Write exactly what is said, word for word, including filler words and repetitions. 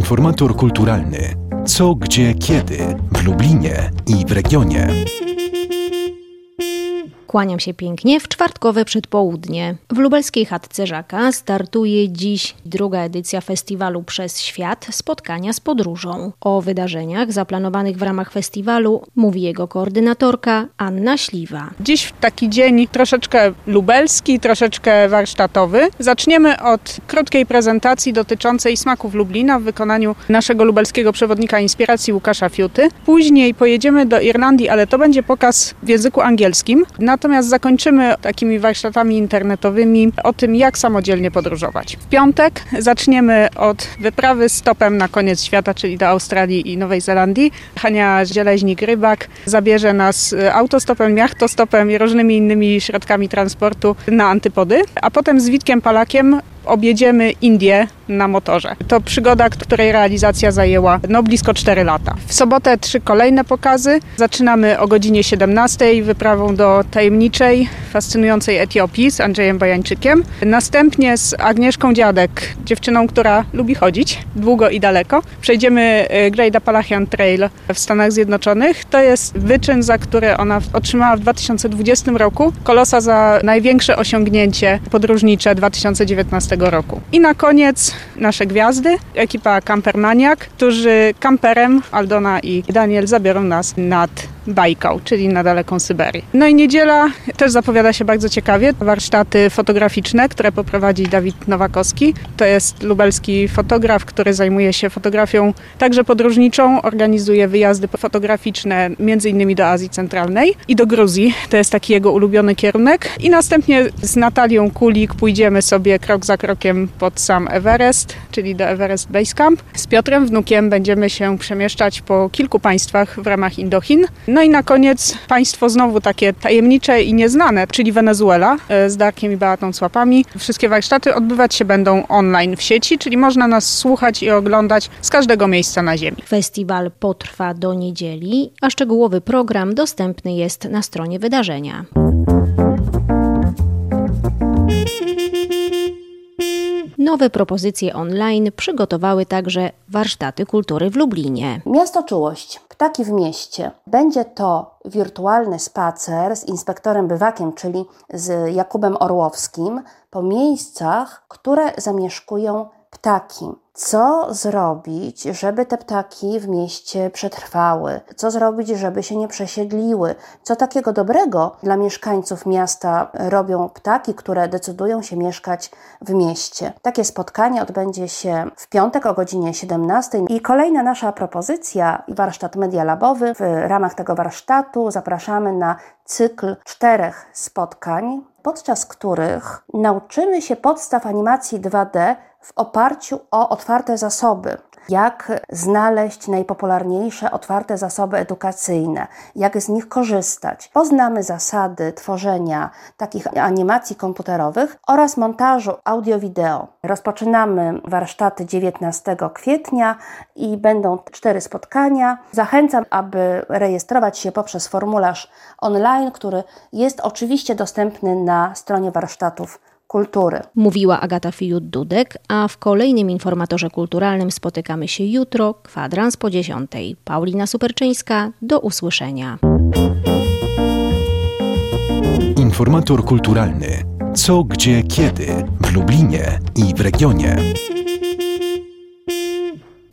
Informator kulturalny. Co, gdzie, kiedy w Lublinie i w regionie. Kłaniam się pięknie w czwartkowe przedpołudnie. W lubelskiej chatce Żaka startuje dziś druga edycja festiwalu Przez Świat – Spotkania z podróżą. O wydarzeniach zaplanowanych w ramach festiwalu mówi jego koordynatorka Anna Śliwa. Dziś taki dzień troszeczkę lubelski, troszeczkę warsztatowy. Zaczniemy od krótkiej prezentacji dotyczącej smaków Lublina w wykonaniu naszego lubelskiego przewodnika inspiracji Łukasza Fiuty. Później pojedziemy do Irlandii, ale to będzie pokaz w języku angielskim. Natomiast zakończymy takimi warsztatami internetowymi o tym, jak samodzielnie podróżować. W piątek zaczniemy od wyprawy stopem na koniec świata, czyli do Australii i Nowej Zelandii. Hania Zieleźnik-Rybak zabierze nas autostopem, jachtostopem i różnymi innymi środkami transportu na antypody, a potem z Witkiem Palakiem objedziemy Indię na motorze. To przygoda, której realizacja zajęła no blisko cztery lata. W sobotę trzy kolejne pokazy. Zaczynamy o godzinie siedemnastej wyprawą do tajemniczej, fascynującej Etiopii z Andrzejem Bajańczykiem. Następnie z Agnieszką Dziadek, dziewczyną, która lubi chodzić długo i daleko. Przejdziemy Great Appalachian Trail w Stanach Zjednoczonych. To jest wyczyn, za który ona otrzymała w dwa tysiące dwudziestym roku Kolosa za największe osiągnięcie podróżnicze dwa tysiące dziewiętnastego roku. I na koniec nasze gwiazdy, ekipa Campermaniak, którzy kamperem, Aldona i Daniel, zabiorą nas nad Bajkał, czyli na daleką Syberię. No i niedziela też zapowiada się bardzo ciekawie. Warsztaty fotograficzne, które poprowadzi Dawid Nowakowski. To jest lubelski fotograf, który zajmuje się fotografią także podróżniczą. Organizuje wyjazdy fotograficzne między innymi do Azji Centralnej i do Gruzji. To jest taki jego ulubiony kierunek. I następnie z Natalią Kulik pójdziemy sobie krok za krokiem pod sam Everest, czyli do Everest Base Camp. Z Piotrem, wnukiem, będziemy się przemieszczać po kilku państwach w ramach Indochin. No i na koniec państwo znowu takie tajemnicze i nieznane, czyli Wenezuela z Darkiem i Beatą Cłapami. Wszystkie warsztaty odbywać się będą online w sieci, czyli można nas słuchać i oglądać z każdego miejsca na ziemi. Festiwal potrwa do niedzieli, a szczegółowy program dostępny jest na stronie wydarzenia. Nowe propozycje online przygotowały także warsztaty kultury w Lublinie. Miasto Czułość. Ptaki w mieście. Będzie to wirtualny spacer z inspektorem Bywakiem, czyli z Jakubem Orłowskim, po miejscach, które zamieszkują ptaki. Co zrobić, żeby te ptaki w mieście przetrwały? Co zrobić, żeby się nie przesiedliły? Co takiego dobrego dla mieszkańców miasta robią ptaki, które decydują się mieszkać w mieście? Takie spotkanie odbędzie się w piątek o godzinie siedemnastej. I kolejna nasza propozycja, warsztat medialabowy. W ramach tego warsztatu zapraszamy na cykl czterech spotkań, podczas których nauczymy się podstaw animacji dwa D w oparciu o otwarte zasoby. Jak znaleźć najpopularniejsze otwarte zasoby edukacyjne, jak z nich korzystać. Poznamy zasady tworzenia takich animacji komputerowych oraz montażu audio-wideo. Rozpoczynamy warsztaty dziewiętnastego kwietnia i będą cztery spotkania. Zachęcam, aby rejestrować się poprzez formularz online, który jest oczywiście dostępny na stronie warsztatów kultury. Mówiła Agata Fijut-Dudek, a w kolejnym informatorze kulturalnym spotykamy się jutro, kwadrans po dziesiątej. Paulina Superczyńska, do usłyszenia. Informator kulturalny. Co, gdzie, kiedy w Lublinie i w regionie.